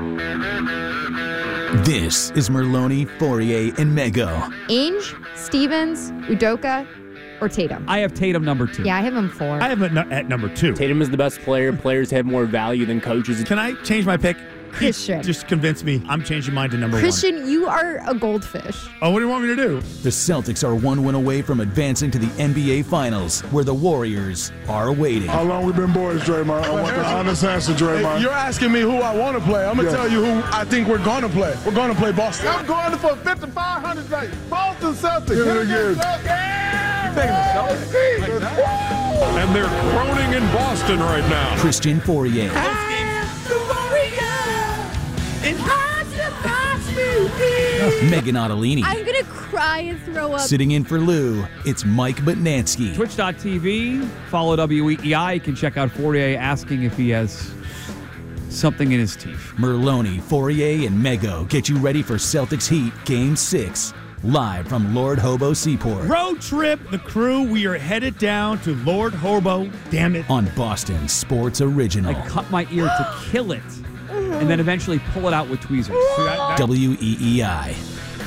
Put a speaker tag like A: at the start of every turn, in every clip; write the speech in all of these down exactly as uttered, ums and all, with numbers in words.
A: This is Merloni, Fourier, and Mego.
B: Ainge, Stevens, Udoka, or Tatum?
C: I have Tatum number two.
B: Yeah, I have him four.
D: I have him at, at number two.
E: Tatum is the best player. Players have more value than coaches.
D: Can I change my pick?
B: Christian.
D: Just convince me. I'm changing mine to number
B: Christian,
D: one.
B: you are a goldfish.
D: Oh, what do you want me to do?
A: The Celtics are one win away from advancing to the N B A Finals, where the Warriors are waiting.
F: How long we been boys, Draymond? I want the honest answer, Draymond.
G: Hey, you're asking me who I want to play. I'm going to
F: Yeah.
G: tell you who I think we're going to play. We're going to play Boston. I'm going for fifty-five hundred tonight. Boston Celtics.
F: Give it again.
H: And they're groaning in Boston right now.
A: Christian Fourier. Megan Ottolini.
B: I'm going to cry and throw up.
A: Sitting in for Lou, it's Mike Butnansky.
C: Twitch dot T V, follow W E E I. You can check out Fourier asking if he has something in his teeth.
A: Merloni, Fourier, and Mego get you ready for Celtics Heat Game six. Live from Lord Hobo Seaport.
D: Road trip, the crew, we are headed down to Lord Hobo, damn it.
A: On Boston Sports Original.
C: I cut my ear to kill it, and then eventually pull it out with tweezers.
A: W E E I.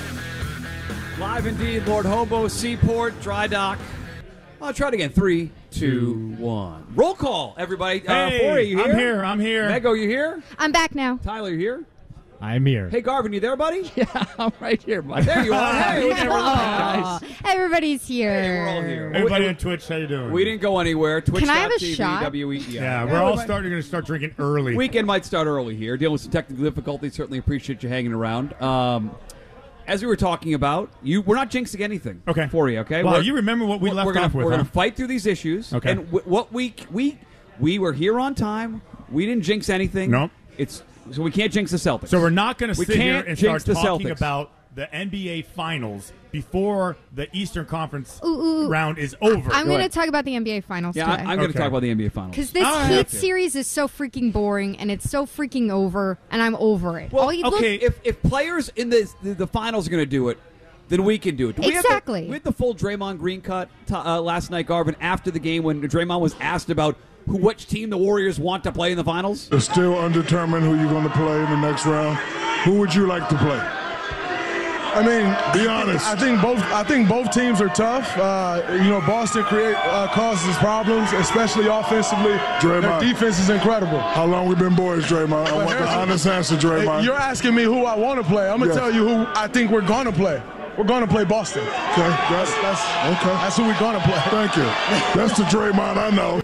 C: Live indeed, Lord Hobo, Seaport, Dry Dock. I'll try it again. Three, two, one. Roll call, everybody. Uh,
D: Hey,
C: Fourier, you here?
D: I'm here, I'm here.
C: Mego, you here?
B: I'm back now.
C: Tyler, you here?
D: I'm here.
C: Hey, Garvin, you there, buddy?
I: Yeah, I'm right here, buddy.
C: There you are. Hey, we never
B: Aw, everybody's here.
C: Hey, we're all here.
D: Everybody on Twitch, how you doing?
C: We didn't go anywhere. Twitch
B: Can I have a
C: dot T V,
B: shot?
C: W E E I.
D: Yeah, we're all starting to start drinking early.
C: Weekend might start early here. Dealing with some technical difficulties. Certainly appreciate you hanging around. Um, as we were talking about, you we're not jinxing anything.
D: Okay.
C: For you, okay?
D: Wow,
C: We're-
D: you remember what we
C: we're-
D: left
C: we're gonna,
D: off with,
C: We're
D: huh?
C: going to fight through these issues.
D: Okay.
C: And w- what we we we were here on time. We didn't jinx anything.
D: Nope.
C: It's so we can't jinx the Celtics.
D: So we're not going to
C: We
D: sit here
C: can't
D: and
C: jinx
D: start
C: the
D: talking
C: Celtics.
D: about the N B A Finals before the Eastern Conference
B: Ooh, ooh.
D: round is over.
B: I'm going to
C: ahead.
B: talk about the N B A Finals
C: Yeah, I,
B: today.
C: I'm going to
D: Okay.
C: talk about the N B A Finals.
B: Because this
D: All right.
B: Heat series is so freaking boring, and it's so freaking over, and I'm over it.
C: Well,
B: All you
C: okay,
B: look,
C: if if players in the the, the finals are going to do it, then we can do it. Do we
B: Exactly.
C: Have the, we had the full Draymond Green cut t- uh, last night, Garvin, after the game when Draymond was asked about who, which team the Warriors want to play in the finals.
F: It's still undetermined who you're going to play in the next round. Who would you like to play?
G: I mean,
F: Be honest.
G: I think both. I think both teams are tough. Uh, you know, Boston create uh, causes problems, especially offensively.
F: Draymond.
G: Their defense is incredible.
F: How long we been boys, Draymond? I want the honest answer,
G: Hey,
F: Draymond.
G: you're asking me who I want to play. I'm gonna
F: Yes.
G: tell you who I think we're going to play. We're going to play Boston.
F: Okay, that's,
G: That's
F: okay.
G: that's who we're going to play.
F: Thank you. That's the Draymond I know.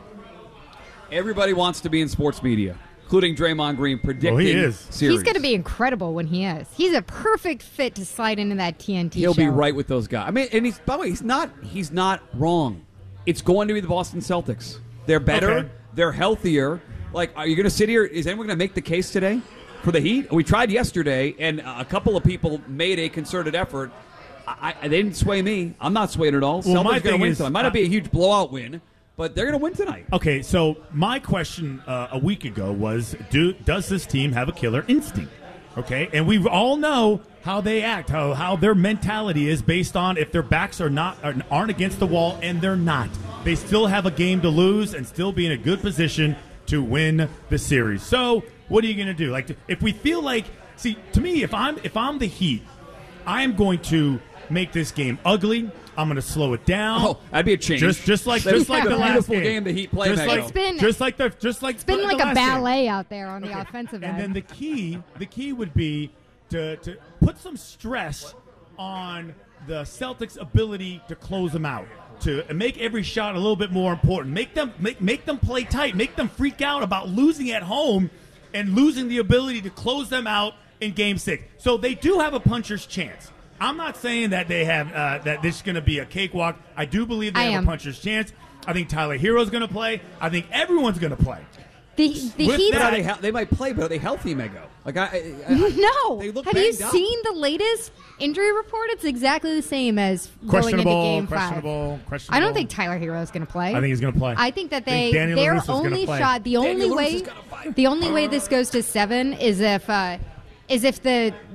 C: Everybody wants to be in sports media, including Draymond Green predicting
D: Well, he is.
C: series.
B: he's going to be incredible when he is. He's a perfect fit to slide into that T N T
C: He'll
B: show.
C: be right with those guys. I mean, and he's by the way, he's not he's not wrong. It's going to be the Boston Celtics. They're better.
D: Okay.
C: They're healthier. Like, are you going to sit here? Is anyone going to make the case today for the Heat? We tried yesterday, and a couple of people made a concerted effort. I, I, they didn't sway me. I'm not swayed at all.
D: Well, my
C: Celtics going
D: thing
C: to win
D: is,
C: tonight. Might not
D: uh,
C: be a huge blowout win, but they're going to win tonight.
D: Okay, so my question uh, a week ago was, do does this team have a killer instinct? Okay, and we all know how they act, how how their mentality is based on if their backs are not are, aren't against the wall, and they're not. They still have a game to lose and still be in a good position to win the series. So what are you going to do? Like, if we feel like, see, to me, if I'm if I'm the Heat, I am going to make this game ugly. I'm going to slow it down.
C: Oh, that'd be a change.
D: Just, just like,
C: That's
D: just like
C: the
D: the last
C: beautiful
D: game.
C: game the Heat play,
D: Just
C: Mego.
D: like,
B: It's been-
D: just like the, just like
B: It's been
D: the,
B: like
D: the
B: a
D: last game.
B: ballet out there on the
D: Okay.
B: offensive
D: And
B: end.
D: then the key, the key would be to to put some stress on the Celtics' ability to close them out, to make every shot a little bit more important. Make them make make them play tight. Make them freak out about losing at home and losing the ability to close them out in Game Six. So they do have a puncher's chance. I'm not saying that they have uh, that this is going to be a cakewalk. I do believe they
B: I
D: have
B: am.
D: a puncher's chance. I think Tyler Hero's going to play. I think everyone's going to play.
B: the the
D: with
B: Heat.
C: But
D: that-
C: are they, he- they might play, but are they healthy, Mego? Like I, I, I
B: No.
C: They look
B: Have you
C: banged up.
B: seen the latest injury report? It's exactly the same as going into
D: Questionable,
B: Game
D: questionable,
B: Five.
D: questionable.
B: I don't think Tyler Hero is going to play.
D: I think he's going to play.
B: I think that
D: I think
B: they
D: Danny
B: their
D: LaRusso's gonna
B: only
D: play.
B: shot, the
C: Danny
B: only
C: LaRusso's
B: way,
C: gotta fight.
B: the only way this goes to seven is if uh, is if the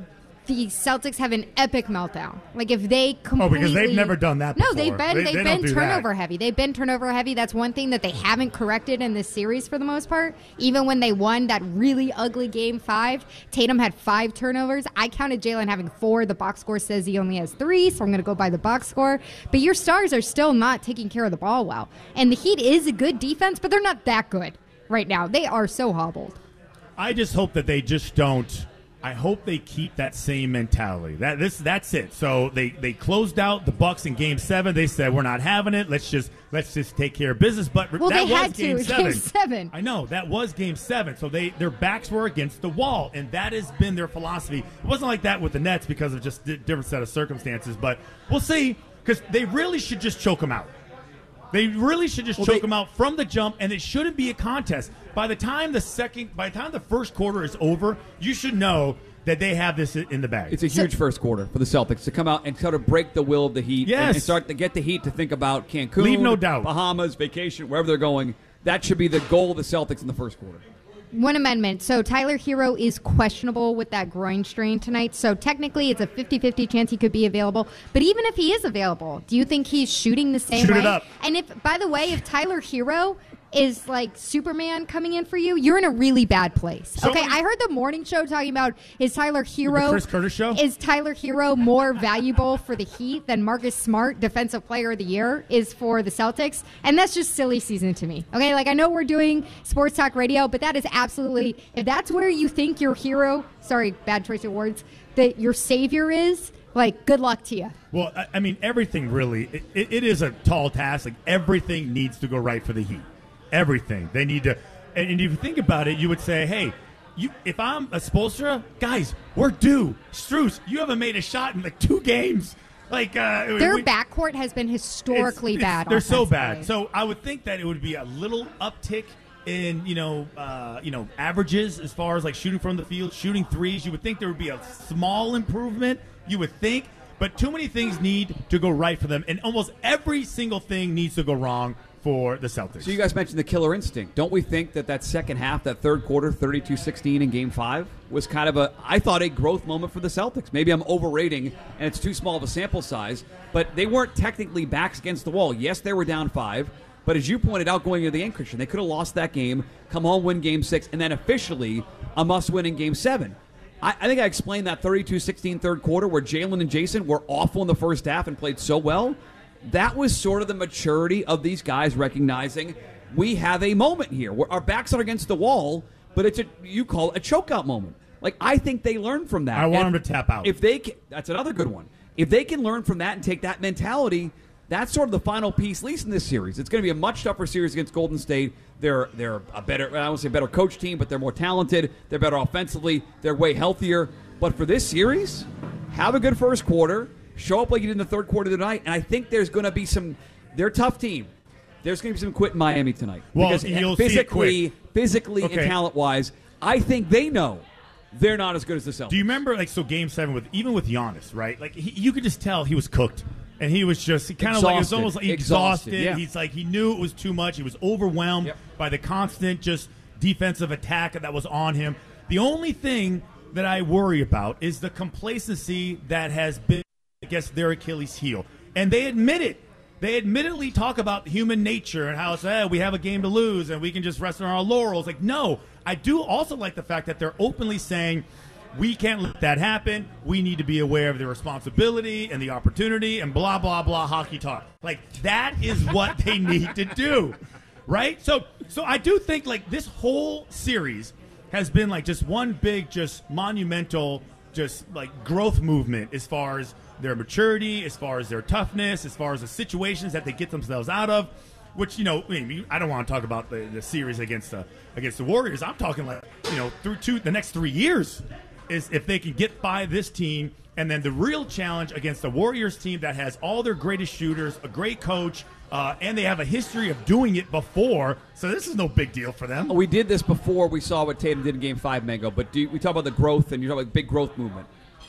B: the Celtics have an epic meltdown. Like if they completely
D: Oh, because they've never done that before.
B: No, they've been
D: They-
B: they've
D: they don't
B: been
D: do
B: turnover
D: that.
B: heavy. They've been turnover heavy. That's one thing that they haven't corrected in this series for the most part. Even when they won that really ugly game five, Tatum had five turnovers. I counted Jalen having four. The box score says he only has three, so I'm going to go by the box score. But your stars are still not taking care of the ball well. And the Heat is a good defense, but they're not that good right now. They are so hobbled.
D: I just hope that they just don't. I hope they keep that same mentality. That this that's it. So they, they closed out the Bucks in Game Seven. They said we're not having it. Let's just let's just take care of business. But
B: Well,
D: that
B: they
D: was
B: had to.
D: Game
B: It was
D: Seven.
B: Game seven.
D: I know that was Game Seven. So they their backs were against the wall, and that has been their philosophy. It wasn't like that with the Nets because of just a different set of circumstances. But we'll see, because they really should just choke them out. They really should just
C: Well,
D: choke
C: they-
D: them out from the jump, and it shouldn't be a contest. By the time the second, by the time the first quarter is over, you should know that they have this in the bag.
C: It's a huge first quarter for the Celtics to come out and sort of break the will of the Heat and-
D: Yes.
C: and start to get the Heat to think about Cancun,
D: Leave no doubt.
C: Bahamas, vacation, wherever they're going. That should be the goal of the Celtics in the first quarter.
B: One amendment. So Tyler Hero is questionable with that groin strain tonight. So technically it's a fifty-fifty chance he could be available. But even if he is available, do you think he's shooting the same
D: Shoot
B: way?
D: it up.
B: And if, by the way, if Tyler Hero is like Superman coming in for you, you're in a really bad place.
D: So
B: okay,
D: many-
B: I heard the morning show talking about is Tyler Hero
D: The Chris Curtis show?
B: Is Tyler Hero more valuable for the Heat than Marcus Smart, Defensive Player of the Year, is for the Celtics? And that's just silly season to me. Okay, like I know we're doing sports talk radio, but that is absolutely, if that's where you think your hero, sorry, bad choice of words, that your savior is, like good luck to you.
D: Well, I, I mean, everything really, it, it, it is a tall task. Like, everything needs to go right for the Heat. Everything. They need to, and, and if you think about it, you would say, hey, you, if I'm a Spoelstra, guys, we're due. Struce, you haven't made a shot in like two games. Like uh,
B: Their
D: we-
B: backcourt has been historically
D: it's- it's-
B: bad.
D: They're so
B: offensively.
D: bad. So I would think that it would be a little uptick in you know uh, you know averages as far as like shooting from the field, shooting threes. You would think there would be a small improvement. You would think, but too many things need to go right for them, and almost every single thing needs to go wrong for the Celtics.
C: So you guys mentioned the killer instinct. Don't we think that that second half, that third quarter, thirty-two sixteen in Game five, was kind of a, I thought, a growth moment for the Celtics. Maybe I'm overrating, and it's too small of a sample size, but they weren't technically backs against the wall. Yes, they were down five, but as you pointed out going into the end, Christian, they could have lost that game, come home, win Game six, and then officially a must-win in Game seven. I, I think I explained that thirty-two sixteen third quarter where Jalen and Jason were awful in the first half and played so well. That was sort of the maturity of these guys recognizing we have a moment here where our backs are against the wall, but it's a, you call it a chokeout moment. Like, I think they learned from that.
D: I want
C: And
D: them to tap out.
C: If they can, that's another good one. If they can learn from that and take that mentality, that's sort of the final piece, at least in this series. It's going to be a much tougher series against Golden State. They're they're a better, I won't say better coach team, but they're more talented. They're better offensively. They're way healthier. But for this series, have a good first quarter. Show up like you did in the third quarter tonight, and I think there's going to be some. They're a tough team. There's going to be some quit in Miami tonight.
D: Well,
C: because
D: you'll see it
C: physically,
D: quick.
C: physically
D: Okay.
C: and talent-wise, I think they know they're not as good as the Celtics.
D: Do you remember, like, so Game Seven with even with Giannis, right? Like, he, you could just tell he was cooked, and he was just kind of like it was
C: Exhausted.
D: almost like
C: Exhausted,
D: exhausted.
C: yeah.
D: He's like he knew it was too much. He was overwhelmed
C: Yep.
D: by the constant just defensive attack that was on him. The only thing that I worry about is the complacency that has been, I guess, their Achilles heel, and they admit it. They admittedly talk about human nature and how it's, eh, we have a game to lose and we can just rest on our laurels. Like, no, I do also like the fact that they're openly saying we can't let that happen. We need to be aware of the responsibility and the opportunity and blah, blah, blah, hockey talk. Like, that is what they need to do, right? So, so I do think, like, this whole series has been, like, just one big, just monumental, just, like, growth movement as far as their maturity, as far as their toughness, as far as the situations that they get themselves out of, which, you know, I mean, I don't want to talk about the, the series against the against the Warriors. I'm talking like, you know, through two, the next three years is if they can get by this team, and then the real challenge against the Warriors team that has all their greatest shooters, a great coach, uh, and they have a history of doing it before, so this is no big deal for them.
C: We did this before. We saw what Tatum did in Game Five, Mango. But do you, we talk about the growth, and you talk about big growth movement.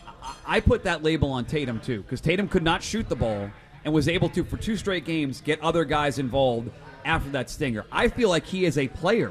C: I, I put that label on Tatum too, because Tatum could not shoot the ball and was able to, for two straight games, get other guys involved after that stinger. I feel like he, as a player,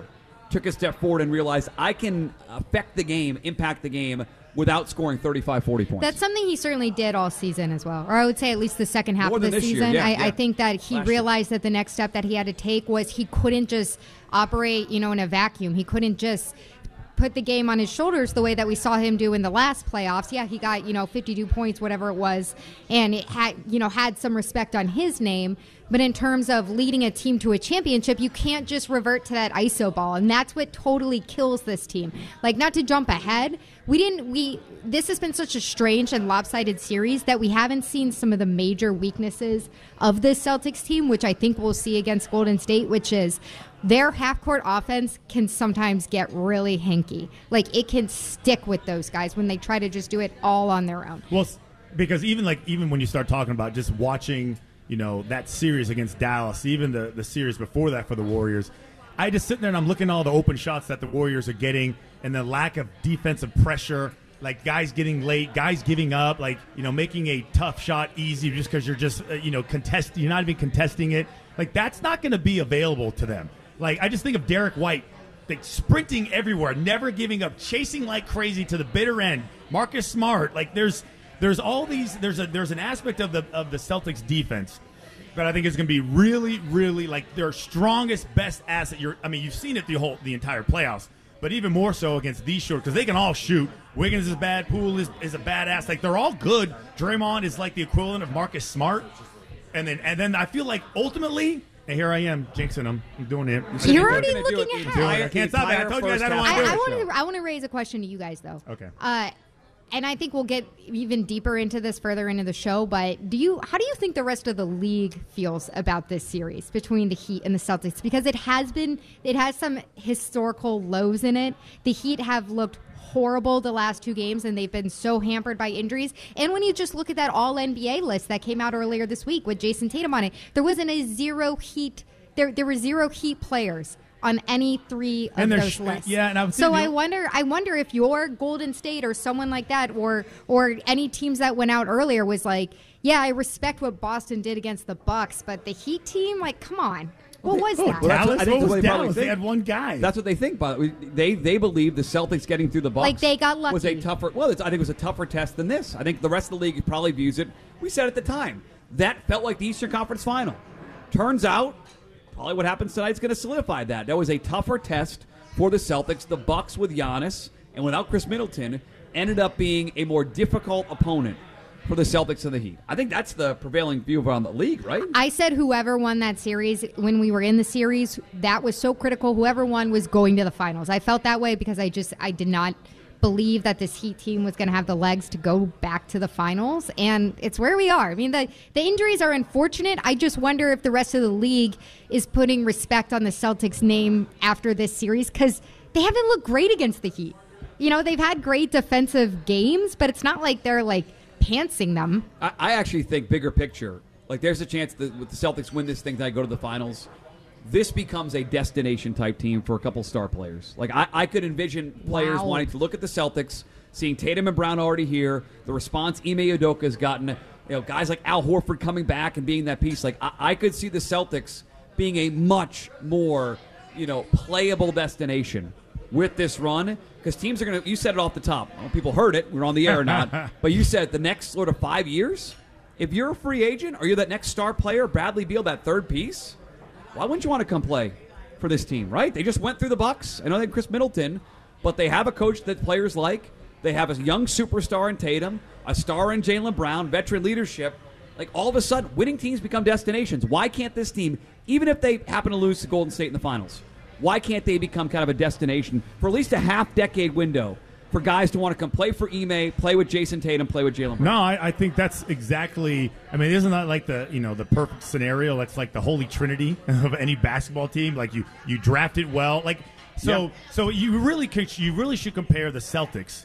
C: took a step forward and realized I can affect the game, impact the game, without scoring thirty-five, forty points.
B: That's something he certainly did all season as well. Or I would say at least the second half
C: More
B: of the
C: than this year,
B: season.
C: yeah,
B: I,
C: yeah.
B: I think that he
C: Last
B: realized that the next step that he had to take was he couldn't just operate, you know, in a vacuum. He couldn't just put the game on his shoulders the way that we saw him do in the last playoffs. Yeah, he got, you know, fifty-two points, whatever it was, and it had, you know, had some respect on his name. But in terms of leading a team to a championship, you can't just revert to that I S O ball, and that's what totally kills this team. Like, not to jump ahead, we didn't. We this has been such a strange and lopsided series that we haven't seen some of the major weaknesses of this Celtics team, which I think we'll see against Golden State, which is their half-court offense can sometimes get really hinky. Like, it can stick with those guys when they try to just do it all on their own.
D: Well, because even like even when you start talking about just watching, you know, that series against Dallas, even the, the series before that for the Warriors, I just sit there and I'm looking at all the open shots that the Warriors are getting and the lack of defensive pressure, like guys getting late, guys giving up, like, you know, making a tough shot easy just because you're just, uh, you know, contesting, you're not even contesting it. Like, that's not going to be available to them. Like, I just think of Derek White, like, sprinting everywhere, never giving up, chasing like crazy to the bitter end. Marcus Smart, like, there's there's all these, there's a there's an aspect of the of the Celtics defense that I think is going to be really, really, like, their strongest, best asset. You're, I mean, you've seen it the whole the entire playoffs, but even more so against these short, because they can all shoot. Wiggins is bad, Poole is is a badass. Like, they're all good. Draymond is like the equivalent of Marcus Smart, and then and then I feel like ultimately. And here I am, jinxing them. I'm doing it.
B: You're already looking ahead.
D: I can't stop it. I told you guys I don't want to do
B: I, I
D: it.
B: want to. I want to raise a question to you guys, though.
D: Okay.
B: Uh, and I think we'll get even deeper into this further into the show. But do you? How do you think the rest of the league feels about this series between the Heat and the Celtics? Because it has been, it has some historical lows in it. The Heat have looked horrible the last two games, and they've been so hampered by injuries. And when you just look at that all N B A list that came out earlier this week with Jason Tatum on it, there wasn't a zero Heat. There, there were zero Heat players on any three of
D: And
B: those
D: sh-
B: lists.
D: yeah, and I'm
B: so
D: thinking-
B: I wonder, I wonder if your Golden State or someone like that, or or any teams that went out earlier, was like, yeah, I respect what Boston did against the Bucks, but the Heat team, like, come on. What was that?
C: Well, that's what-
D: Dallas,
C: I think
D: what
C: the way
D: was
C: they probably
D: Dallas? They
C: think.
D: had one guy.
C: That's what they think. But they they believe the Celtics getting through the Bucks
B: Like, they got lucky.
C: was a tougher. Well, it's, I think it was a tougher test than this. I think the rest of the league probably views it. We said at the time that felt like the Eastern Conference Final. Turns out, probably what happens tonight is going to solidify that. That was a tougher test for the Celtics. The Bucks with Giannis and without Chris Middleton ended up being a more difficult opponent for the Celtics and the Heat. I think that's the prevailing view around the league, right?
B: I said whoever won that series, when we were in the series, that was so critical. Whoever won was going to the finals. I felt that way because I just, I did not believe that this Heat team was going to have the legs to go back to the finals, and it's where we are. I mean, the, the injuries are unfortunate. I just wonder if the rest of the league is putting respect on the Celtics' name after this series, because they haven't looked great against the Heat. You know, they've had great defensive games, but it's not like they're, like, pantsing them.
C: I, I actually think bigger picture, like there's a chance that with the Celtics win this thing, that I go to the finals, this becomes a destination type team for a couple star players. Like I, I could envision players
B: Wow.
C: wanting to look at the Celtics, seeing Tatum and Brown already here, the response Ime Udoka has gotten, you know, guys like Al Horford coming back and being that piece. Like I, I could see the Celtics being a much more, you know, playable destination with this run, because teams are going to, you said it off the top. I don't know if people heard it. We're on the air or not. But you said the next sort of five years, if you're a free agent or you're that next star player, Bradley Beal, that third piece, why wouldn't you want to come play for this team, right? They just went through the Bucks. I know they have Chris Middleton, but they have a coach that players like. They have a young superstar in Tatum, a star in Jaylen Brown, veteran leadership. Like, all of a sudden, winning teams become destinations. Why can't this team, even if they happen to lose to Golden State in the finals, why can't they become kind of a destination for at least a half-decade window for guys to want to come play for Ime, play with Jason Tatum, play with Jaylen Brown?
D: No, I, I think that's exactly. I mean, isn't that like the you know the perfect scenario? That's like the holy trinity of any basketball team. Like you, you drafted well. Like so,
C: Yep.
D: so you really could, you really should compare the Celtics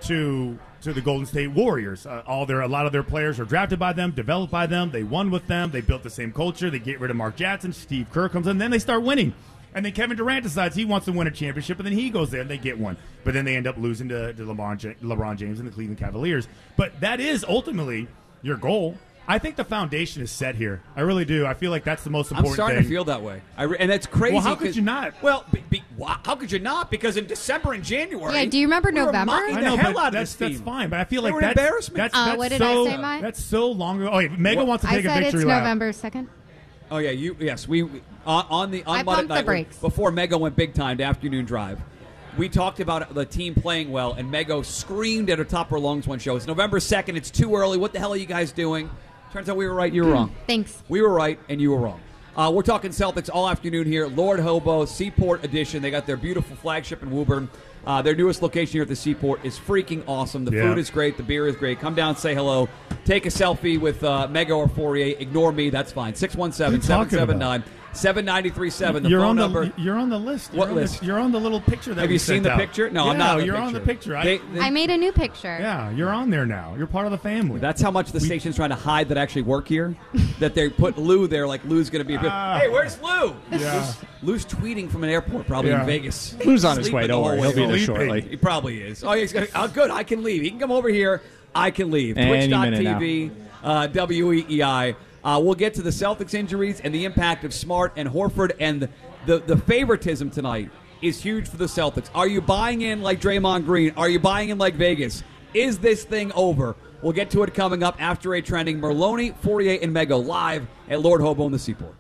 D: to to the Golden State Warriors. Uh, all their a lot of their players are drafted by them, developed by them. They won with them. They built the same culture. They get rid of Mark Jackson. Steve Kerr comes in, then they start winning. And then Kevin Durant decides he wants to win a championship, and then he goes there and they get one. But then they end up losing to, to LeBron, Ja- LeBron James and the Cleveland Cavaliers. But that is ultimately your goal. I think the foundation is set here. I really do. I feel like that's the most important
C: I'm starting
D: thing.
C: to feel that way. I re- and that's crazy.
D: Well, how could
C: 'cause-
D: you not?
C: Well, be, be, wha- how could you not? Because in December and January.
B: Yeah, do you remember
C: we were
B: November?
C: mocking
D: I know,
C: the hell
D: but
C: out of
D: that's,
C: this
D: that's
C: team.
D: fine. But I feel
C: They
D: like
C: were an
D: that's,
C: embarrassment.
D: that's,
B: Uh,
D: that's
B: what did I
D: so,
B: say, Mike?
D: That's so long ago. Oh, yeah, Megan wants to
B: I
D: take a
B: said
D: victory
B: it's
D: lap.
B: November second.
C: Oh yeah, you yes we we- on, on the on
B: I
C: Monday
B: pumped the
C: night
B: brakes.
C: before Mego went big time to afternoon drive. We talked about the team playing well, and Mego screamed at her top of her lungs one show. It's November second. It's too early. What the hell are you guys doing? Turns out we were right. You were wrong.
B: Thanks.
C: We were right, and you were wrong. Uh, we're talking Celtics all afternoon here. Lord Hobo Seaport Edition. They got their beautiful flagship in Woburn. Uh, their newest location here at the Seaport is freaking awesome. The
D: Yeah.
C: food is great. The beer is great. Come down, say hello. Take a selfie with uh, Mego or Fourier. Ignore me. That's fine. six one seven, seven seven nine, seven nine three seven. The
D: you're
C: phone
D: on
C: number.
D: the you're on the list. You're
C: What
D: on the-
C: list?
D: you're on the little picture that
C: Have
D: we
C: you seen
D: sent
C: the
D: out.
C: picture? No,
D: yeah,
C: I'm not. in
D: You're
C: the
D: on the
C: picture.
D: picture. I,
C: They- they-
B: I made a new picture.
D: yeah, you're on there now. You're part of the family.
C: That's how much the station's trying to hide that I actually work here. That they put Lou there, like Lou's going to be.
D: Ah.
C: Hey, where's Lou?
D: Yeah.
C: Lou's, Lou's tweeting from an airport, probably
D: Yeah.
C: in Vegas.
E: Lou's on his
C: Sleeping
E: way.
C: the
E: Don't
C: whole
E: worry.
C: way
E: He'll be there
D: Sleeping.
E: shortly.
C: He probably is. Oh, he's gonna, oh, good. I can leave. He can come over here. I can leave.
E: Any
C: Twitch
E: minute
C: dot T V, uh, W E E I. Uh, we'll get to the Celtics injuries and the impact of Smart and Horford, and the, the, the favoritism tonight is huge for the Celtics. Are you buying in like Draymond Green? Are you buying in like Vegas? Is this thing over? We'll get to it coming up after a trending Merlone, Fourier, and Mego live at Lord Hobo in the Seaport.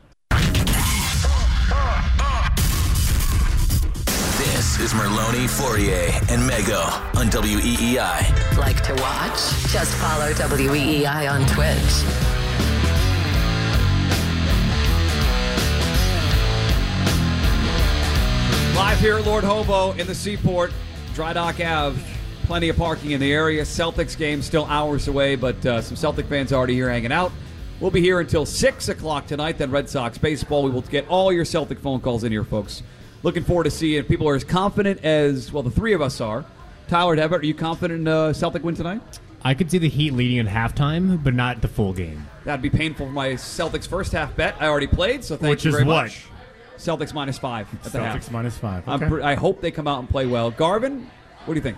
I: This is Merlone, Fourier, and Mego on W E E I.
J: Like to watch? Just follow W E E I on Twitch.
C: Live here at Lord Hobo in the Seaport, Dry Dock Ave. Plenty of parking in the area. Celtics game still hours away, but uh, some Celtic fans already here hanging out. We'll be here until six o'clock tonight, then Red Sox baseball. We will get all your Celtic phone calls in here, folks. Looking forward to seeing if people are as confident as, well, the three of us are. Tyler Devitt, are you confident in uh, Celtic win tonight?
K: I could see the Heat leading at halftime, but not the full game.
C: That'd be painful for my Celtics first half bet. I already played, so thank
D: Which
C: you
D: is
C: very
D: what?
C: much. Celtics minus five at the half.
D: Celtics minus five.
C: I'm
D: Okay.
C: pr- I hope they come out and play well. Garvin, what do you think?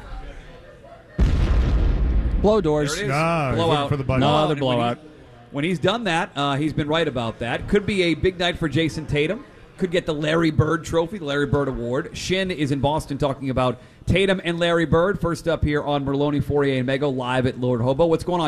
E: Blow doors.
C: There it is.
D: No, he's looking
C: blowout.
D: for the button.
E: No
C: Blowout.
E: other
C: And when he-
E: blowout.
C: When he's done that, uh, he's been right about that. Could be a big night for Jason Tatum. Could get the Larry Bird Trophy, the Larry Bird Award. Shin is in Boston talking about Tatum and Larry Bird. First up here on Merlone, Fourier, and Mego live at Lord Hobo. What's going on,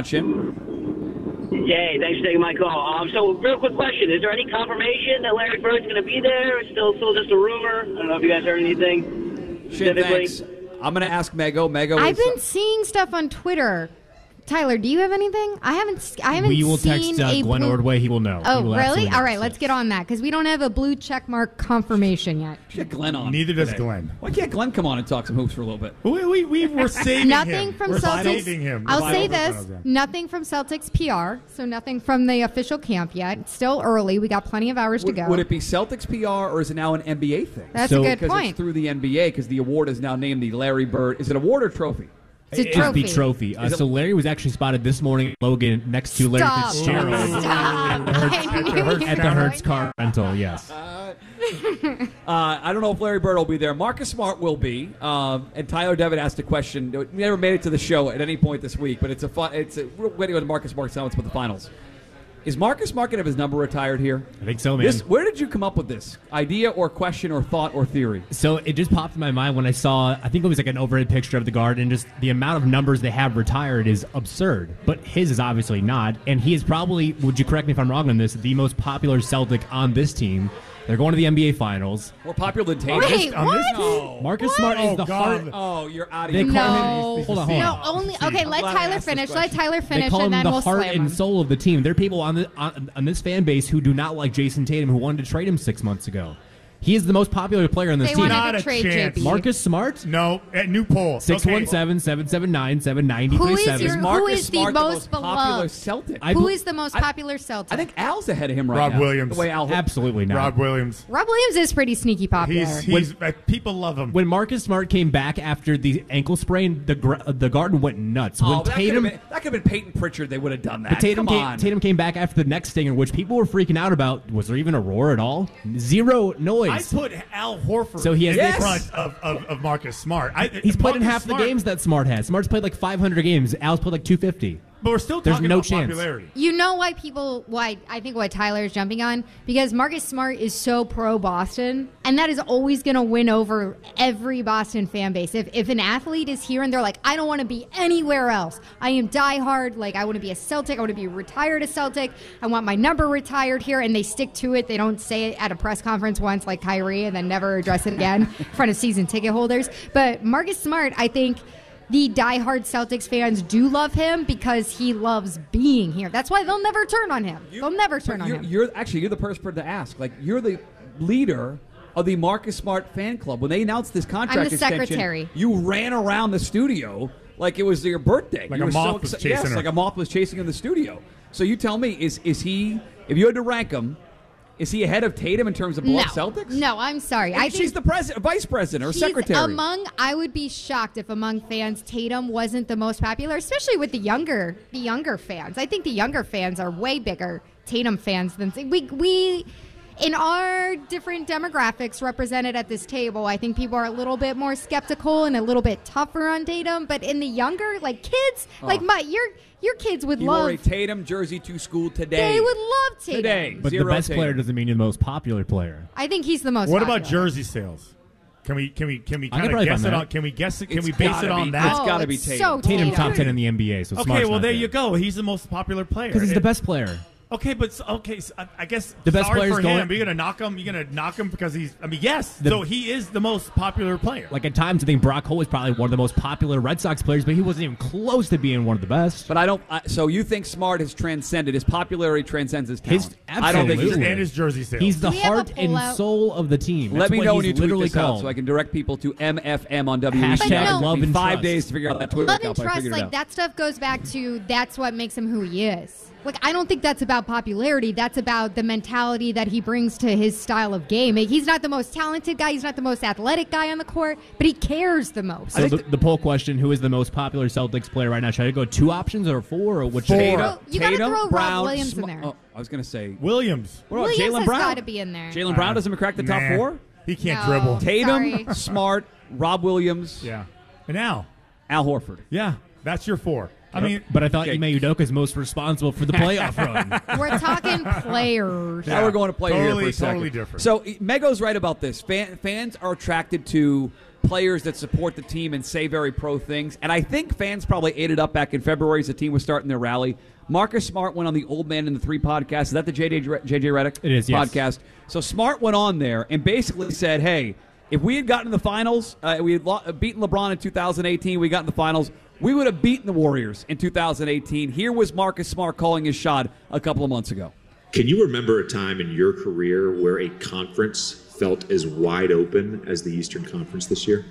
C: Shin?
L: Yay, thanks for taking my call. Um, so, real quick question. Is there any confirmation that Larry Bird's going to be there? It's still, still just a rumor? I don't know if you guys heard anything.
C: Shin, thanks. I'm going to ask Mego. Mego
B: I've
C: is,
B: been seeing stuff on Twitter. Tyler, do you have anything? I haven't. s- I haven't
K: We will
B: seen
K: text uh,
B: a
K: Glenn
B: blue-
K: Ordway. He will know.
B: Oh,
K: He will
B: really?
K: absolutely know.
B: All right, let's get on that because we don't have a blue check mark confirmation yet.
C: Get Glenn on.
D: Neither does
C: today.
D: Glenn.
C: Why can't Glenn come on and talk some hoops for a little bit?
D: We, we, we were saving
B: Nothing
D: him.
B: from
D: we're
B: Celtics.
D: saving him.
B: I'll
D: We're
B: say
D: saving
B: this:
D: him.
B: nothing from Celtics P R. So nothing from the official camp yet. It's still early. We got plenty of hours
C: Would,
B: to go.
C: would it be Celtics P R or is it now an N B A thing?
B: That's a
K: So-
B: good
C: Because
B: point.
C: it's through the N B A because the award is now named the Larry Bird. Is it award or trophy?
B: It's a
K: It's
B: trophy.
K: the trophy. Uh,
C: Is it-
K: so Larry was actually spotted this morning at Logan next to Larry
B: Stop.
K: Fitzgerald
B: Stop. I knew you were
K: at the
B: going
K: Hertz car rental. Yes.
C: Uh, I don't know if Larry Bird will be there. Marcus Smart will be. Um, and Tyler Devitt asked a question. We never made it to the show at any point this week, but it's a fun. It's a we're waiting on Marcus Smart comments about the finals. Is Marcus Smart going to have his number retired here?
K: I think so, man.
C: This, where did you come up with this idea or question or thought or theory?
K: So it just popped in my mind when I saw, I think it was like an overhead picture of the guard, and just the amount of numbers they have retired is absurd. But his is obviously not, and he is probably, would you correct me if I'm wrong on this, the most popular Celtic on this team. They're going to the N B A Finals.
C: More popular than Tatum?
B: Wait,
D: on
B: what?
D: this
C: No.
K: Marcus
B: What?
K: Smart is
D: Oh,
K: the
D: God.
K: heart.
C: Oh, you're out of
K: They
C: here.
K: call
B: No.
K: him, hold on, hold
B: No,
K: on.
B: only okay.
C: I'm
B: Let
C: glad I
B: Tyler
C: asked this
B: finish. Let
C: question.
B: Tyler
K: They
B: finish,
K: call
B: and
K: him
B: then
K: the
B: we'll
K: heart
B: slam
K: and
B: him.
K: soul of the team. There are people on, the, on on this fan base who do not like Jason Tatum, who wanted to trade him six months ago. He is the most popular player on this
B: They
K: team.
B: wanted
D: Not
B: to
D: a
B: trade
D: chance.
B: J P.
K: Marcus Smart,
D: No, at new poll.
K: six one seven, seven seven nine, seven nine
B: Who
K: three
B: is
K: seven.
B: your-
C: Marcus
B: who is the
C: Smart
B: most
C: popular
B: beloved?
C: Celtic?
K: I
B: Who
K: bel-
B: is the most
C: I-
B: popular Celtic?
C: I think Al's ahead of him right
D: Rob
C: now.
D: Williams.
C: The way Al
K: Absolutely not.
D: Rob Williams.
B: Rob Williams is pretty sneaky popular.
D: He's, he's uh, people love him.
K: When Marcus Smart came back after the ankle sprain, the gr- uh, the Garden went nuts. When
C: Oh, that could
K: Tatum,
C: have been, that could have been Peyton Pritchard. They would have done that.
K: but Tatum
C: Come
K: came,
C: on.
K: Tatum came back after the next stinger, which people were freaking out about. Was there even a roar at all? Zero
D: I
K: noise.
D: put Al Horford
K: So he has
D: in
K: Yes.
D: front of, of, of Marcus Smart. I,
K: He's played in
D: Marcus
K: half
D: Smart,
K: the games that Smart has. Smart's played like five hundred games. Al's played like two fifty.
D: but we're still
K: There's
D: talking
K: no
D: about
K: chance.
D: popularity.
B: You know why people, why I think why Tyler is jumping on? Because Marcus Smart is so pro Boston, and that is always going to win over every Boston fan base. If if an athlete is here and they're like, I don't want to be anywhere else. I am diehard. Like, I want to be a Celtic. I want to be retired a Celtic. I want my number retired here, and they stick to it. They don't say it at a press conference once like Kyrie and then never address it again in front of season ticket holders. But Marcus Smart, I think, the diehard Celtics fans do love him because he loves being here. That's why they'll never turn on him. They'll never turn on
C: you're,
B: him.
C: You're actually you're the person to ask. Like, you're the leader of the Marcus Smart fan club. When they announced this contract
B: I'm the
C: extension,
B: secretary.
C: you ran around the studio like it was your birthday.
D: Like
C: you
D: a
C: were
D: moth
C: so
D: was
C: exci-
D: chasing
C: yes,
D: her.
C: like a moth was chasing in the studio. So you tell me, is is he? If you had to rank him, is he ahead of Tatum in terms of
B: no,
C: beloved Celtics?
B: No, I'm sorry.
C: And
B: I think
C: she's the president, vice president, or
B: he's
C: secretary.
B: among. I would be shocked if among fans Tatum wasn't the most popular, especially with the younger the younger fans. I think the younger fans are way bigger Tatum fans than we we. In our different demographics represented at this table, I think people are a little bit more skeptical and a little bit tougher on Tatum. But in the younger, like kids,
C: Oh.
B: like my your your kids would
C: He
B: love.
C: wore a Tatum jersey to school today.
B: They would love Tatum.
C: Today,
K: But
C: Zero
K: the best
C: Tatum.
K: player doesn't mean you're the most popular player.
B: I think he's the most.
D: What
B: popular.
D: about jersey sales? Can we can we can we
K: I can
D: kind of
K: probably
D: guess
K: find
D: it
K: that.
D: on? Can we guess it? Can
C: It's
D: we base
C: gotta
D: it on
C: be-
D: that?
C: It's
B: Oh,
C: gotta be
B: it's
C: Tatum.
B: so
K: Tatum
B: Tatum.
K: top ten in the N B A, so
D: Okay,
K: Smart's
D: well
K: not
D: there you go. He's the most popular player
K: Because he's the
D: It-
K: best player.
D: Okay, but okay, so I, I guess
K: The best
D: sorry
K: player's
D: for
K: going-
D: him. You're gonna knock him. You're gonna knock him because he's. I mean, yes.
K: The-
D: so he is the most popular player.
K: Like at times, I think Brock Holt was probably one of the most popular Red Sox players, but he wasn't even close to being one of the best.
C: But I don't. I, so you think Smart has transcended his popularity, transcends his talent?
K: His,
C: I don't think he's.
K: absolutely.
D: and his jersey sales.
K: He's the
B: Do we have a
K: heart and
B: pullout?
K: soul of the team.
C: Let
K: That's
C: me
K: what
C: know
K: he's
C: when you tweet
K: literally
C: this out
K: called.
C: so I can direct people to M F M on W E E I.
K: Hashtag
B: no.
K: love and
C: Five
K: trust.
C: days to figure out that Twitter
B: Love
C: account.
B: and
C: but I
B: trust,
C: figured it
B: like
C: out.
B: that stuff goes back to that's what makes him who he is. Like, I don't think that's about popularity. That's about the mentality that he brings to his style of game. Like, he's not the most talented guy. He's not the most athletic guy on the court, but he cares the most.
K: So the, the poll question: who is the most popular Celtics player right now? Should I go two options or four or which?
C: Tatum,
B: Well, you gotta
C: Tatum,
B: throw Rob
C: Brown,
B: Williams in
C: Sm-
B: there.
C: Oh, I was going to say
D: Williams.
C: What about
B: Williams
C: Jaylen
B: has
C: Brown?
B: got to be in there.
C: Jaylen Brown doesn't crack the top
D: Nah,
C: four.
D: He can't
B: No.
D: dribble.
C: Tatum,
B: Sorry.
C: Smart, Rob Williams,
D: Yeah. And now,
C: Al Horford.
D: yeah, that's your four. I mean,
K: But I thought
C: Okay.
K: Ime Udoka is most responsible for the playoff run.
B: We're talking players.
C: Now we're going to play here
D: totally,
C: for a second.
D: totally different.
C: So Mego's right about this. Fan, fans are attracted to players that support the team and say very pro things. And I think fans probably ate it up back in February as the team was starting their rally. Marcus Smart went on the Old Man in the Three podcast. Is that the J J J J Redick
K: It is, yes.
C: podcast? So Smart went on there and basically said, hey, if we had gotten to the finals, uh, we had lo- beaten LeBron in two thousand eighteen, we got in the finals, we would have beaten the Warriors in two thousand eighteen. Here was Marcus Smart calling his shot a couple of months ago.
M: Can you remember a time in your career where a conference felt as wide open as the Eastern Conference this year?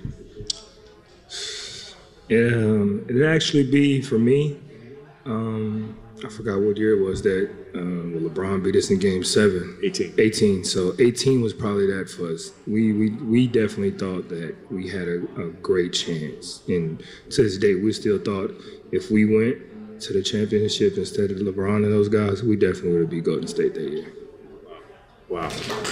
N: Um, it'd actually be for me. Um, I forgot what year it was that um, LeBron beat us in Game Seven.
M: eighteen.
N: eighteen. So eighteen was probably that for us. We we we definitely thought that we had a, a great chance, and to this day, we still thought if we went to the championship instead of LeBron and those guys, we definitely would be Golden State that year.
M: Wow.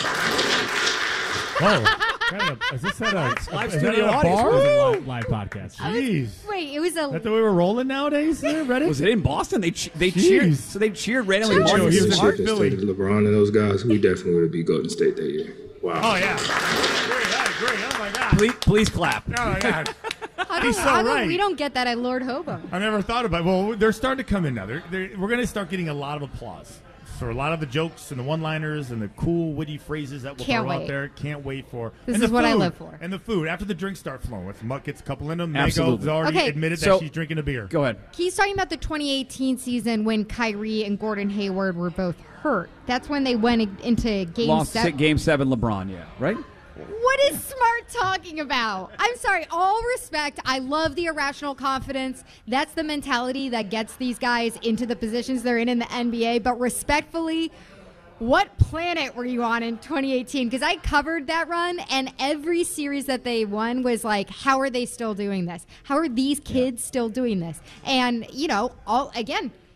D: oh, kind of, is this at a,
C: Live
D: is
C: studio
D: that at a
C: audience.
D: bar?
K: It was a live, live podcast.
D: Jeez.
B: Wait, it was a.
D: That's the way we're rolling nowadays? There, Reddit?
C: Was it in Boston? They che- they
D: Jeez.
C: cheered. So they cheered randomly.
N: To the
C: Marcus
D: he was
C: Smart.
D: in
N: championship instead of LeBron and those guys, we definitely would be Golden State that year.
M: Wow.
D: Oh, yeah. Great, I agree. Oh, my God.
C: Please, please clap.
D: Oh, my God.
B: How
D: He's
B: come,
D: so
B: how come
D: right.
B: we don't get that at Lord Hobo?
D: I never thought about it. Well, they're starting to come in now. They're, they're, we're going to start getting a lot of applause for a lot of the jokes and the one-liners and the cool, witty phrases that we'll
B: Can't
D: throw
B: wait.
D: out there. Can't wait for.
B: This
D: and
B: is
D: the
B: what I
D: food.
B: live for.
D: And the food. After the drinks start flowing. If Muck gets a couple in them, Mego's
C: Absolutely.
D: already
B: Okay.
D: admitted
C: So-
D: that she's drinking a beer.
C: Go ahead.
B: He's talking about the twenty eighteen season when Kyrie and Gordon Hayward were both hurt. That's when they went in- into game
C: Lost
B: seven.
C: Game Seven. LeBron. Yeah. Right.
B: What is Smart talking about? I'm sorry. All respect. I love the irrational confidence. That's the mentality that gets these guys into the positions they're in in the N B A. But respectfully, what planet were you on in twenty eighteen? Because I covered that run, and every series that they won was like, how are they still doing this? How are these kids still doing this? And, you know, all again,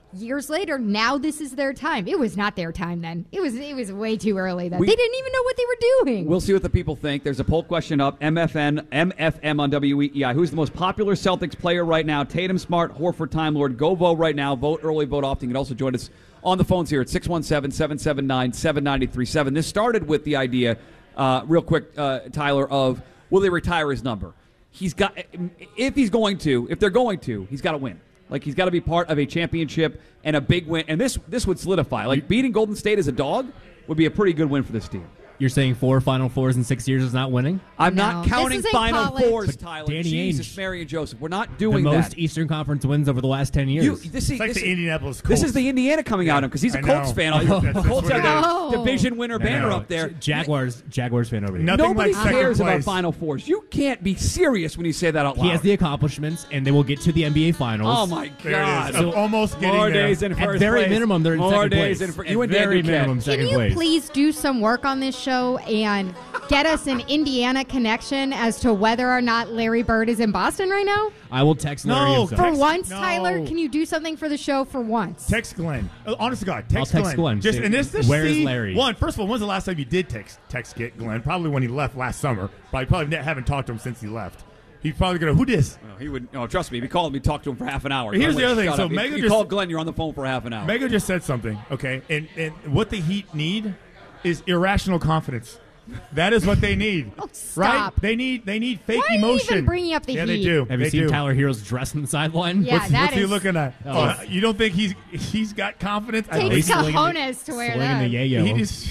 B: Years later, now this is their time. It was not their time then. It was it was way too early then.
C: We-
B: they didn't even know what they were doing.
C: We'll see what the people think. There's a poll question up. M F N, M F M on W E E I. Who's the most popular Celtics player right now? Tatum, Smart, Horford, Time Lord. Go vote right now. Vote early, vote often. You can also join us on the phones here at six one seven, seven seven nine, seven nine three seven. This started with the idea, uh, real quick, uh, Tyler, of will they retire his number? He's got, if he's going to, if they're going to, he's got to win. Like, he's got to be part of a championship and a big win. And this this would solidify. Like, beating Golden State as a dog would be a pretty good win for this team.
K: You're saying four Final Fours in six years is not winning?
C: I'm
B: No.
C: not counting
B: This isn't
C: Final
B: college.
C: Fours,
K: But
C: Tyler.
K: Danny
C: Jesus,
K: Ainge-
C: Mary and Joseph. We're not
K: The
C: doing
K: most
C: that.
K: Eastern Conference wins over the last ten years.
C: You, this,
D: It's like
C: this,
D: the Indianapolis
C: This
D: Colts.
C: is the Indiana coming out of him because he's a
D: I
C: Colts
D: know.
C: fan.
D: That's-
C: The
D: that's
C: Colts
D: what
C: have
D: it
C: their
B: is.
C: division winner
D: I
C: banner
D: know.
C: up there.
K: Jaguars, Jaguars fan over here.
D: Nothing
C: Nobody
D: like second
C: cares about
D: place.
C: Final Fours. You can't be serious when you say that out loud.
K: He has the accomplishments, and they will get to the N B A Finals.
C: Oh my
D: There it
C: God!
D: is. Of almost getting
C: More
D: there.
C: days in
K: At
C: first
K: very
C: place.
K: minimum, they're in
C: More
K: second
C: days
K: place.
C: in fir-
K: At
C: you and
K: very
C: Dan Duquette.
K: minimum,
B: Can
K: second
B: you
K: place.
B: please do some work on this show and get us an Indiana connection as to whether or not Larry Bird is in Boston right now?
K: I will text Larry.
D: No,
K: and
B: For
K: say-
D: Text-
B: once,
D: no.
B: Tyler, can you do something for the show for once?
D: Text Glenn. Uh, honest to God, text,
K: I'll text Glenn.
D: Just
K: Say,
D: and this, this
K: "Where is
D: see,
K: Larry?"
D: One, first of all, when's the last time you did text text get Glenn? Probably when he left last summer. Probably probably ne- haven't talked to him since he left. He's probably gonna who this?
C: Oh, he would. Oh, trust me. If you called him, you talked to him for half an hour.
D: Here's
C: I'm
D: the other
C: like,
D: thing.
C: shut
D: So
C: up. If
D: Mega
C: you
D: just-
C: called Glenn. You're on the phone for half an hour.
D: Mega just said something. Okay, and and what the Heat need is irrational confidence. That is what they need.
B: Oh, stop.
D: Right? They need they need fake
B: Why are you
D: emotion.
B: even bringing up the
D: yeah,
B: Heat?
D: they do.
K: Have
D: they
K: you seen
D: do.
K: Tyler Hero's dress on the sideline?
B: Yeah,
D: What's,
B: that
D: what's he
B: is-
D: looking at?
K: Oh.
D: Oh, you don't think he's he's got confidence? I
B: Takes
K: he's swinging the-
B: cojones to wear
K: swinging
B: that.
K: the yayo.
D: He just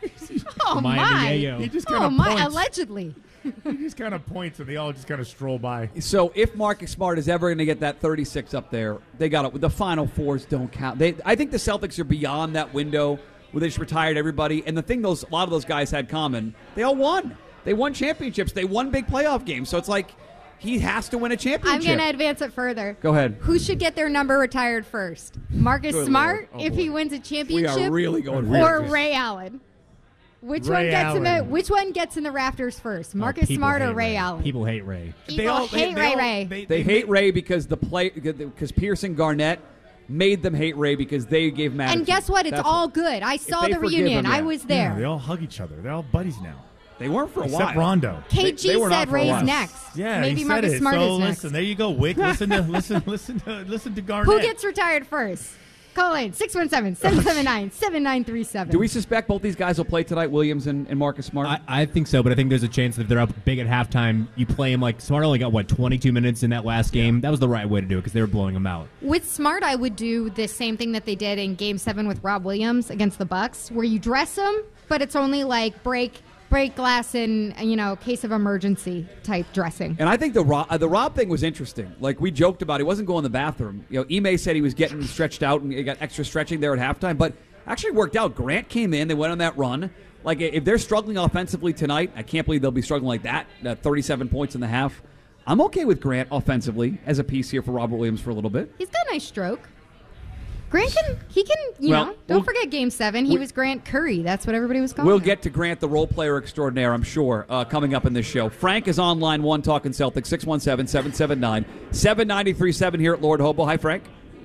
B: Oh
K: Miami
B: my!
K: Yayo.
D: he just
B: Oh
D: kind of
B: my!
D: points.
B: Allegedly.
D: He just kind of points, and they all just kind of stroll by.
C: So if Marcus Smart is ever going to get that thirty-six up there, they got it. The Final Fours don't count. They, I think the Celtics are beyond that window where they just retired everybody. And the thing those a lot of those guys had common, they all won. They won championships. They won big playoff games. So it's like he has to win a
B: I'm
C: championship.
B: going to advance it further.
C: Go ahead.
B: Who should get their number retired first? Marcus
C: Good
B: Smart,
C: Lord. Oh,
B: if
C: boy.
B: he wins a
C: We
B: championship,
C: are really going
B: or
C: weird.
B: Ray Allen? Which
D: Ray
B: one gets in the
D: Allen.
B: Which one gets in the rafters first?
K: Oh,
B: Marcus
K: people
B: Smart or
K: hate
B: Ray, Allen?
K: People hate Ray.
B: People hate Ray
D: all-
B: Ray.
D: They,
C: They hate Ray because the play because Pierce and Garnett made them hate Ray because they gave him
B: and
C: attitude.
B: guess what? It's
C: That's
B: all good. I saw
C: they
B: the
C: forgive
B: reunion.
C: him,
B: I
C: yeah.
B: was
D: Yeah,
B: there.
D: they all hug each other. They're all buddies now.
C: They weren't for a
D: Except
C: while.
D: Rondo.
B: K G
C: They- they were not
B: said
C: for a
B: Ray's
C: while.
B: next.
D: Yeah,
B: Maybe
D: he said
B: Marcus
D: it.
B: Smart
D: so
B: is next.
D: listen, there you go, Wick. Listen to listen listen to listen to Garnett.
B: Who gets retired first? Call in six one seven, seven seven nine, seven nine three seven.
C: Do we suspect both these guys will play tonight, Williams and, and Marcus Smart?
K: I, I think so, but I think there's a chance that if they're up big at halftime, you play him like Smart only got, what, twenty-two minutes in that last game? That was the right way to do it because they were blowing him out.
B: With Smart, I would do the same thing that they did in Game Seven with Rob Williams against the Bucks, where you dress him, but it's only like break break glass in, you know, case of emergency type dressing.
C: And I think the Rob, uh, the Rob thing was interesting. Like, we joked about, he wasn't going to the bathroom. You know, Ime said he was getting stretched out and he got extra stretching there at halftime, but actually worked out. Grant came in, they went on that run. Like, if they're struggling offensively tonight, I can't believe they'll be struggling like that, uh, thirty-seven points in the half. I'm okay with Grant offensively as a piece here for Robert Williams for a little bit.
B: He's got a nice stroke. Grant can, he can, you
C: Well,
B: know, don't
C: we'll-
B: forget Game Seven. He
C: we-
B: was Grant Curry. That's what everybody was calling
C: We'll
B: him.
C: get to Grant, the role player extraordinaire, I'm sure, uh, coming up in this show. Frank is on line one talking Celtics, six one seven, seven seven nine, seven nine three seven here at Lord Hobo. Hi, Frank.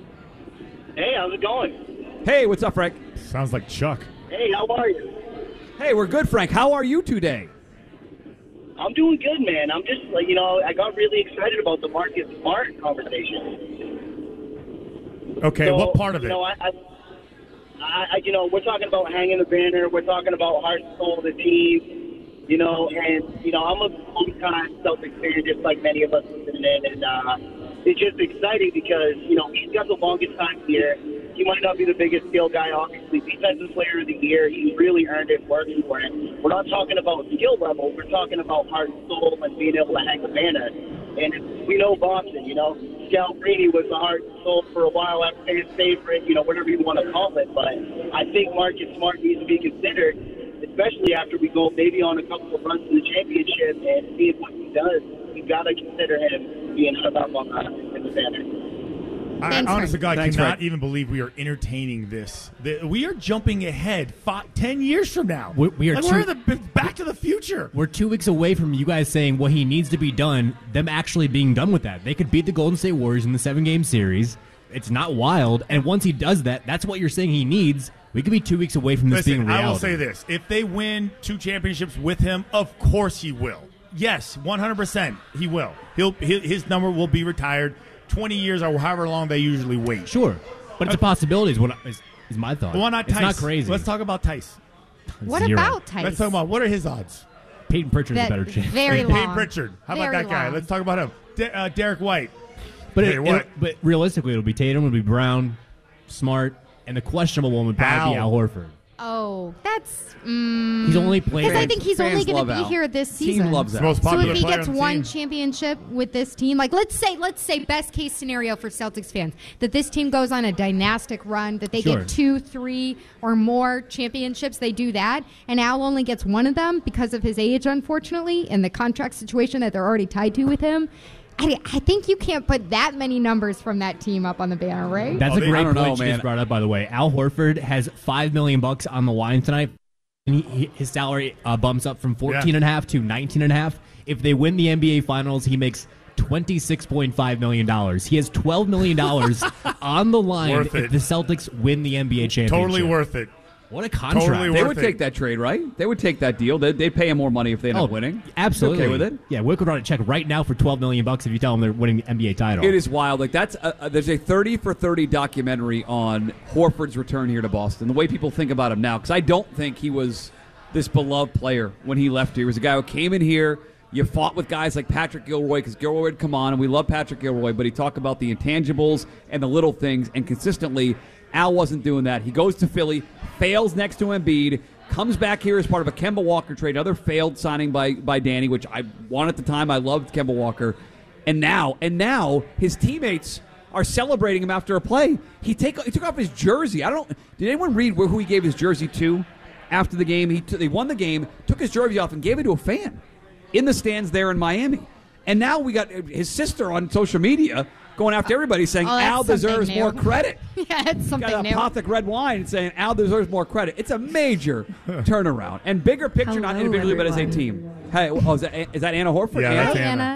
L: Hey, how's it going?
C: Hey, what's up, Frank?
D: Sounds like Chuck.
L: Hey, how are you?
C: Hey, we're good, Frank. How are you today?
L: I'm doing good, man. I'm just, like, you know, I got really excited about the Marcus Smart conversation.
D: Okay,
L: So,
D: what part of
L: you
D: it?
L: know, I, I, I, you know, we're talking about hanging the banner. We're talking about heart and soul of the team. You know, and you know, I'm a long-time Celtics fan, just like many of us listening in, and uh, it's just exciting because you know he's got the longest time here. He might not be the biggest skill guy, obviously. Defensive Player of the Year, he's really earned it, working for it. We're not talking about skill level. We're talking about heart and soul and being able to hang the banner. And we know Boston, you know, Scal Brady was the heart and soul for a while, I'm fan favorite, you know, whatever you want to call it. But I think Marcus Smart needs to be considered, especially after we go maybe on a couple of runs to the championship and seeing what he does. We've got to consider him being hung up on the, in the banner.
D: I
B: Thanks,
D: honest to God
C: Thanks,
D: cannot
C: Frank.
D: even believe we are entertaining this. The- we are jumping ahead five, ten years from now.
K: We- we are
D: like
K: two-
D: we're in the b- Back to the Future.
K: We're two weeks away from you guys saying what he needs to be done, them actually being done with that. They could beat the Golden State Warriors in the seven-game series. It's not wild. And once he does that, that's what you're saying he needs. We could be two weeks away from this
D: Listen,
K: being reality.
D: I will say this. If they win two championships with him, of course he will. Yes, one hundred percent he will. He'll His number will be retired twenty years or however long they usually wait.
K: Sure. But it's a possibility is, what, is, is my thought.
D: Why not
K: It's
D: Tice?
K: not crazy.
D: Let's talk about Tice.
B: What
K: Zero.
B: about Tice?
D: Let's talk about what are his odds?
K: Peyton Pritchard is
B: That-
K: a better chance.
B: very
D: Peyton
B: long.
D: Pritchard. How about
B: Very
D: that guy?
B: long.
D: Let's talk about him. De- uh, Derek White.
K: But,
D: Hey,
K: it,
D: what?
K: it- but realistically, it'll be Tatum, it'll be Brown, Smart, and the questionable one would probably be
D: Al.
K: Al Horford.
B: Oh, that's. Mm,
K: He's only played.
B: Because I think he's
C: Fans
B: only going
C: love
B: to be
C: Al.
B: here this
C: Team
B: season.
C: loves Al.
D: Most
B: So
D: popular
B: if he
D: player
B: gets
D: on the
B: one
D: team.
B: championship with this team, like let's say, let's say best case scenario for Celtics fans, that this team goes on a dynastic run, that they
K: Sure.
B: get two, three, or more championships, they do that, and Al only gets one of them because of his age, unfortunately, and the contract situation that they're already tied to with him. I, I think you can't put that many numbers from that team up on the banner, right?
K: That's
D: Oh,
K: a
D: they-
K: great
C: I don't
K: point
C: know,
K: you
C: man.
K: just brought up, by the way. Al Horford has five million bucks on the line tonight. And he, he, his salary uh, bumps up from fourteen
D: Yeah.
K: and a half to nineteen and a half. If they win the N B A Finals, he makes twenty-six point five million dollars. He has twelve million dollars on the line
D: Worth
K: if
D: it.
K: the Celtics win the N B A championship.
D: Totally worth it.
K: What a contract.
D: Totally
C: They
D: worth
C: would
D: it.
C: take that trade, right? They would take that deal. They'd, they'd pay him more money if they end
K: Oh,
C: up winning.
K: absolutely.
C: Okay with it?
K: Yeah, we could run a check right now for twelve million bucks if you tell them they're winning the N B A title.
C: It is wild. Like that's a, a, there's a thirty for thirty documentary on Horford's return here to Boston. The way people think about him now, because I don't think he was this beloved player when he left here. He was a guy who came in here. You fought with guys like Patrick Gilroy because Gilroy would come on, and we love Patrick Gilroy, but he talked about the intangibles and the little things, and consistently, Al wasn't doing that. He goes to Philly, fails next to Embiid, comes back here as part of a Kemba Walker trade, another failed signing by, by Danny, which I won at the time. I loved Kemba Walker. And now, and now his teammates are celebrating him after a play. He take he took off his jersey. I don't. Did anyone read who he gave his jersey to after the game? He t- they won the game, took his jersey off, and gave it to a fan in the stands there in Miami. And now we got his sister on social media going after everybody saying
B: Oh, that's
C: Al
B: something
C: deserves
B: new.
C: more credit.
B: Yeah, it's something
C: Got a
B: new.
C: Apothic red wine and saying Al deserves more credit. It's a major turnaround and bigger picture, not
B: Hello,
C: individually, but as a
B: everyone.
C: team. Hey, oh, is that, is that Anna Horford?
D: Yeah,
C: Anna?
D: that's
B: Hi,
D: Anna.
B: Anna.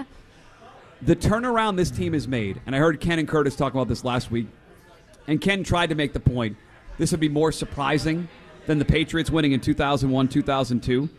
C: The turnaround this team has made, and I heard Ken and Curtis talk about this last week, and Ken tried to make the point this would be more surprising than the Patriots winning in two thousand one, two thousand two.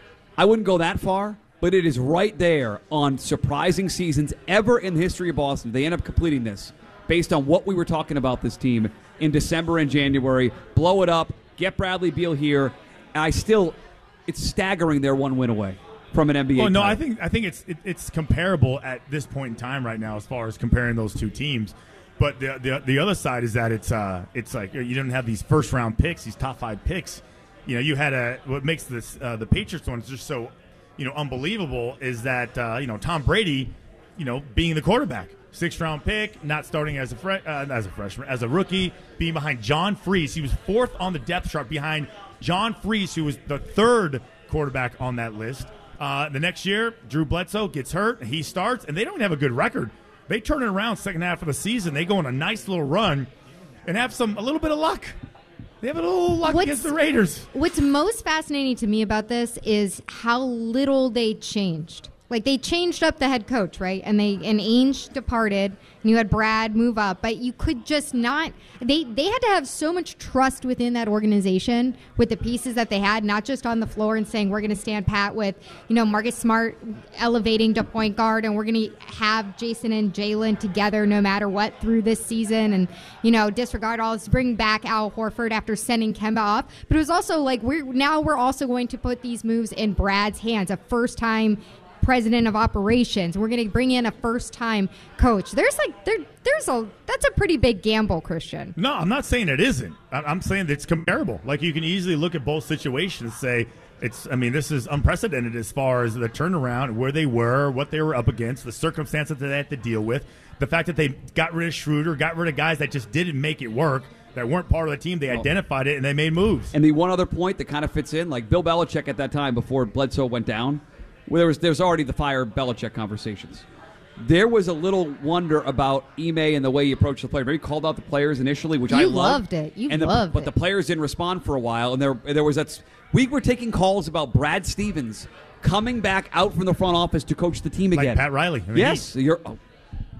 C: I wouldn't go that far, but it is right there on surprising seasons ever in the history of Boston. They end up completing this based on what we were talking about this team in December and January. Blow it up, get Bradley Beal here. And I still, it's staggering they're one win away from an N B A
D: Well, no,
C: title.
D: I think I think it's it, it's comparable at this point in time right now as far as comparing those two teams. But the the, the other side is that it's uh it's like you don't have these first round picks, these top five picks. You know, you had a what makes this uh, the Patriots one just so you know unbelievable is that uh, you know Tom Brady, you know, being the quarterback, sixth round pick, not starting as a fre- uh, as a freshman, as a rookie, being behind John Freese. He was fourth on the depth chart behind John Freese, who was the third quarterback on that list. Uh, the next year, Drew Bledsoe gets hurt. He starts, and they don't have a good record. They turn it around second half of the season. They go on a nice little run and have some a little bit of luck. They have a little luck
B: What's-
D: against the Raiders.
B: What's most fascinating to me about this is how little they changed. Like they changed up the head coach, right? And they and Ainge departed, and you had Brad move up, but you could just not. They they had to have so much trust within that organization with the pieces that they had, not just on the floor and saying we're going to stand pat with, you know, Marcus Smart elevating to point guard, and we're going to have Jason and Jalen together no matter what through this season, and you know disregard all this, bring back Al Horford after sending Kemba off. But it was also like we're now we're also going to put these moves in Brad's hands, a first time president of operations. We're going to bring in a first-time coach. There's like there, there's a that's a pretty big gamble, Christian.
D: No, I'm not saying it isn't. I- I'm saying that it's comparable. Like you can easily look at both situations and say it's. I mean, this is unprecedented as far as the turnaround, where they were, what they were up against, the circumstances that they had to deal with, the fact that they got rid of Schroeder, got rid of guys that just didn't make it work, that weren't part of the team. They identified it and they made moves.
C: And the one other point that kind of fits in, like Bill Belichick at that time before Bledsoe went down, where there was there was already the fire Belichick conversations. There was a little wonder about Ime and the way he approached the player. He called out the players initially, which I
B: You
C: loved.
B: loved it. You
C: and the,
B: loved
C: But
B: it.
C: the players didn't respond for a while, and there there was that. We were taking calls about Brad Stevens coming back out from the front office to coach the team
D: Like
C: again.
D: Pat Riley. I mean,
C: yes, you're. Oh,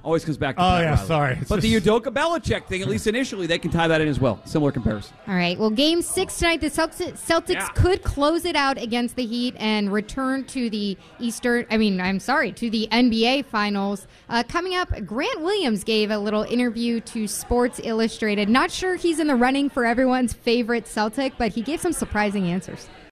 C: Always comes back to
D: Oh,
C: Pat
D: yeah,
C: Riley.
D: sorry. It's
C: But
D: just-
C: the Udoka Belichick thing, at least initially, they can tie that in as well. Similar comparison.
B: All right. Well, game six tonight, the Celtics, Celtics
C: Yeah.
B: could close it out against the Heat and return to the Eastern, I mean, I'm sorry, to the N B A Finals. Uh, coming up, Grant Williams gave a little interview to Sports Illustrated. Not sure he's in the running for everyone's favorite Celtic, but he gave some surprising answers.